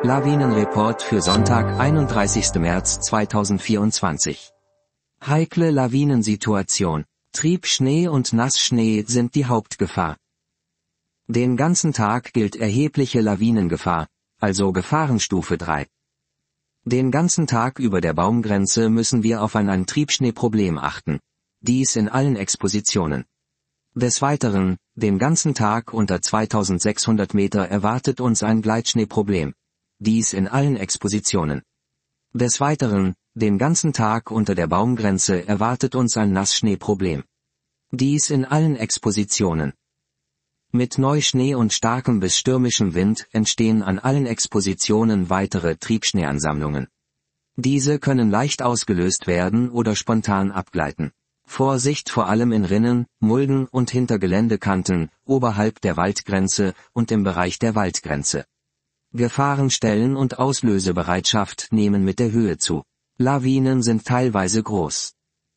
Lawinenreport für Sonntag, 31. März 2024. Heikle Lawinensituation. Triebschnee und Nassschnee sind die Hauptgefahr. Den ganzen Tag gilt erhebliche Lawinengefahr, also Gefahrenstufe 3. Den ganzen Tag über der Baumgrenze müssen wir auf ein Triebschneeproblem achten. Dies in allen Expositionen. Des Weiteren, den ganzen Tag unter 2600 Meter erwartet uns ein Gleitschneeproblem. Dies in allen Expositionen. Des Weiteren, den ganzen Tag unter der Baumgrenze erwartet uns ein Nassschneeproblem. Dies in allen Expositionen. Mit Neuschnee und starkem bis stürmischem Wind entstehen an allen Expositionen weitere Triebschneeansammlungen. Diese können leicht ausgelöst werden oder spontan abgleiten. Vorsicht vor allem in Rinnen, Mulden und hinter Geländekanten, oberhalb der Waldgrenze und im Bereich der Waldgrenze. Gefahrenstellen und Auslösebereitschaft nehmen mit der Höhe zu. Lawinen sind teilweise groß.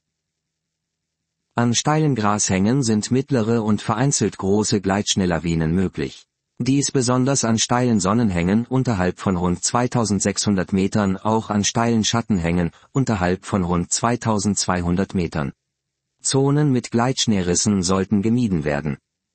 An steilen Grashängen sind mittlere und vereinzelt große Gleitschneelawinen möglich. Dies besonders an steilen Sonnenhängen unterhalb von rund 2600 Metern, auch an steilen Schattenhängen unterhalb von rund 2200 Metern. Zonen mit Gleitschneerissen sollten gemieden werden.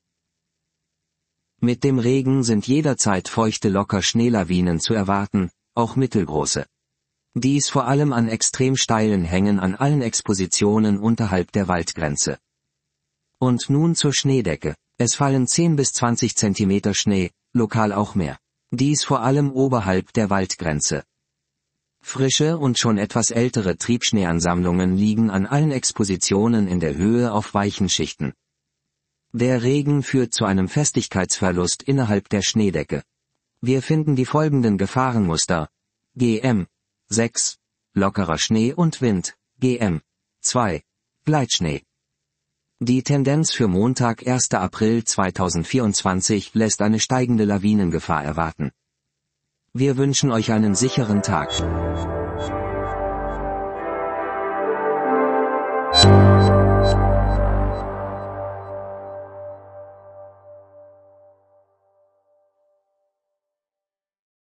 Mit dem Regen sind jederzeit feuchte Locker-Schneelawinen zu erwarten, auch mittelgroße. Dies vor allem an extrem steilen Hängen an allen Expositionen unterhalb der Waldgrenze. Und nun zur Schneedecke. Es fallen 10 bis 20 Zentimeter Schnee, lokal auch mehr. Dies vor allem oberhalb der Waldgrenze. Frische und schon etwas ältere Triebschneeansammlungen liegen an allen Expositionen in der Höhe auf weichen Schichten. Der Regen führt zu einem Festigkeitsverlust innerhalb der Schneedecke. Wir finden die folgenden Gefahrenmuster: GM 6, lockerer Schnee und Wind, GM 2, Gleitschnee. Die Tendenz für Montag, 1. April 2024 lässt eine steigende Lawinengefahr erwarten. Wir wünschen euch einen sicheren Tag.